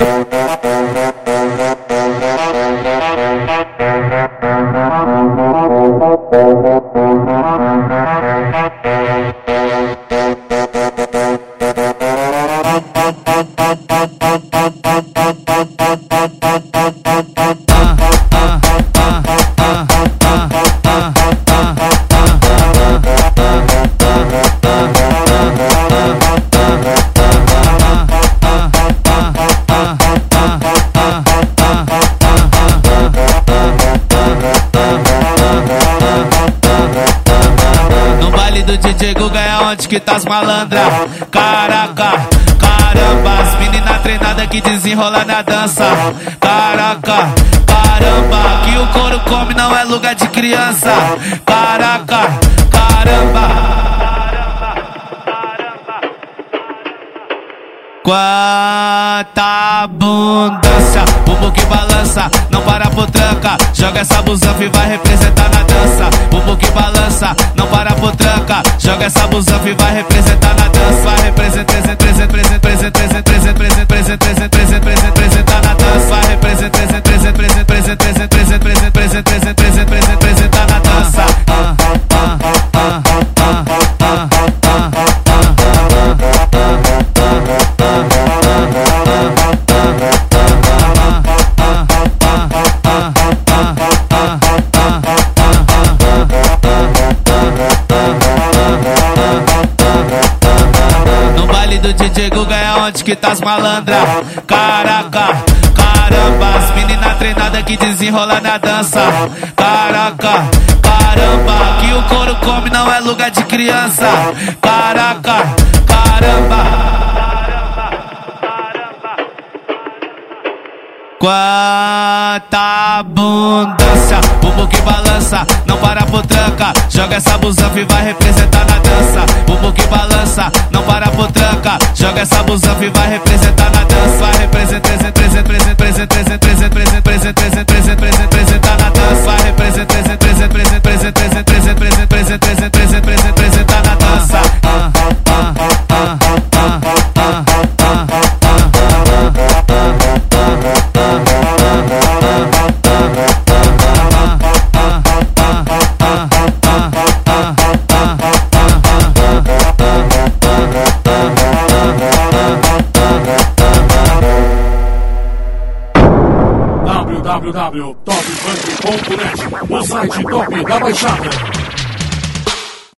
DJ Guga é onde que tá as malandra. Caraca, caramba, as menina treinada que desenrola na dança. Caraca, caramba, que o couro come não é lugar de criança. Caraca, caramba. Quanta abundância, bumbum que balança, não para por tranca. Joga essa busanfa e vai representar na dança. Bumbum que balança, não para por tranca. Joga essa busanfa e vai representar na dança. Vai representar na dança. Vai representar na dança. No baile do DJ Guga é onde que tá as malandra. Caraca, caramba, as menina treinada que desenrola na dança. Caraca, caramba, que o couro come não é lugar de criança. Caraca, caramba. Quanta abundância, bumbum que balança, não para por tranca. Joga essa busanfa e vai representar na dança. Bumbum que balança, não para por tranca. Joga essa busanfa e vai representar na dança. Vai representar na dança. Vai representar na dança. www.topfunk.net, o site top da Baixada.